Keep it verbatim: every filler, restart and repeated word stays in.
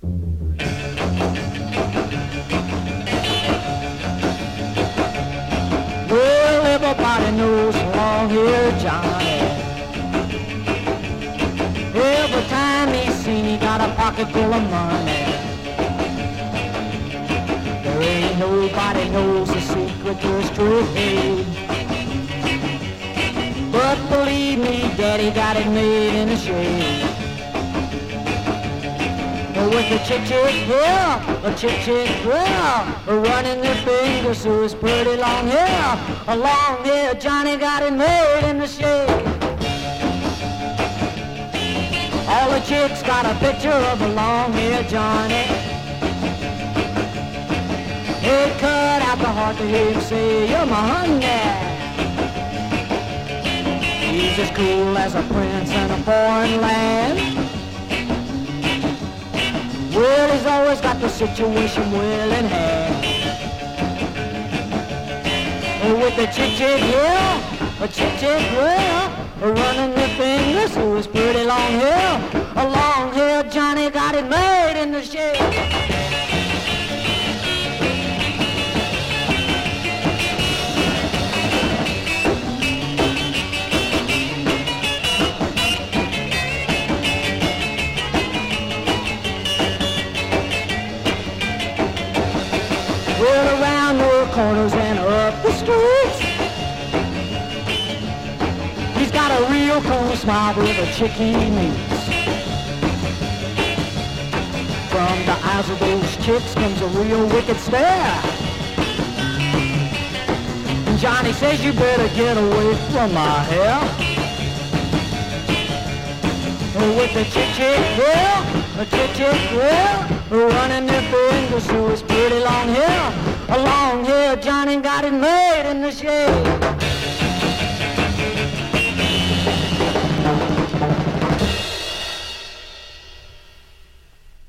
Well, everybody knows long-haired Johnny. Every time he's seen, he got a pocket full of money. There ain't nobody knows the secret to his trade. But believe me, Daddy got it made in the shade. With the chick-chick hair, a chick-chick hair, running their fingers through his pretty long hair. A long hair Johnny got it made in the shade. All the chicks got a picture of a long hair Johnny. It cut out the heart to hear him say, "You're my honey." He's as cool as a prince in a foreign land. Well, he's always got the situation well in hand. With the chick-chick hair, a chick-chick hair, running their fingers through his pretty long hair. A long hair Johnny got it made in the shade. Well, around the corners and up the streets, he's got a real cool smile with a chick he meets. From the eyes of those chicks comes a real wicked stare. And Johnny says, "You better get away from my hair." With the chick-chick hair, a chick-chick hair, running their fingers through his pretty long hair. A long hair Johnny got it made in the shade.